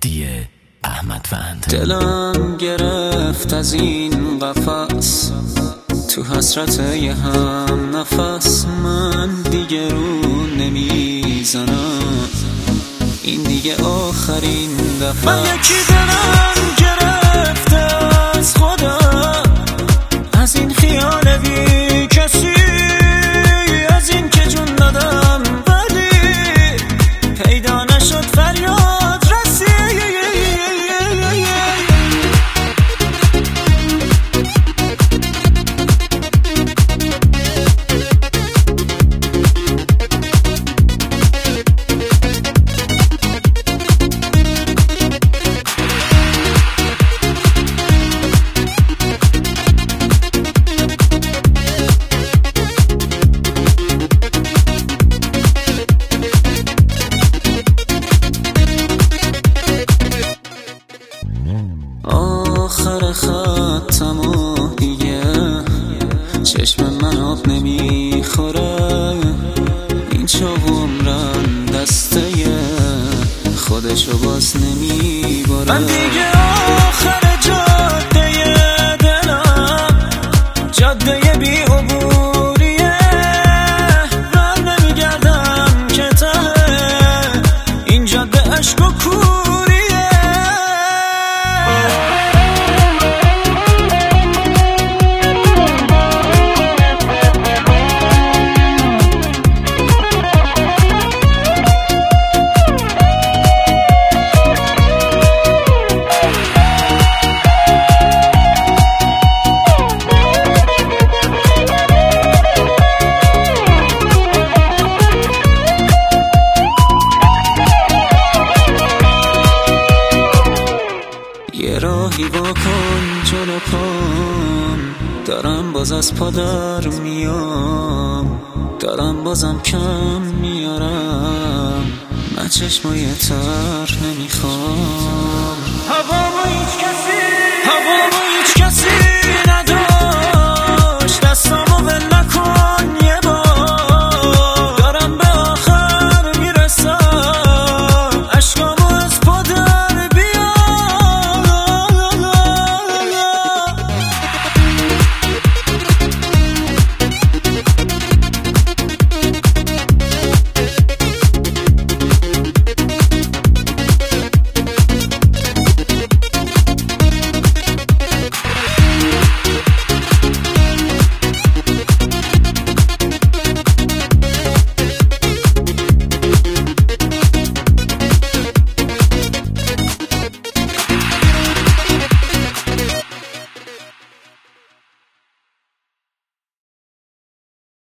مهدی احمدوند. دلم گرفت از این قفس، تو حسرت یه هم نفس. من دیگه رو نمیزنم، این دیگه آخرین دفعه. من یکی دلم گرفته از خودم، از این خیال بی کسی، از این که جون دادم ولی پیدا نشد فریاد رسی. آخر خطم و دیگه چشم من آب نمیخوره، این چاق عمرم دسته خودشو باز نمیباره. من دیگه آخر جاده دلم، جاده بی عبوریه، بر نمیگردم که ته این جاده عشق و کوریه. یه راهی واکن جلو پام، دارم باز از پا در میام، دارم بازم کم میارم، من چشمای تر نمیخوام.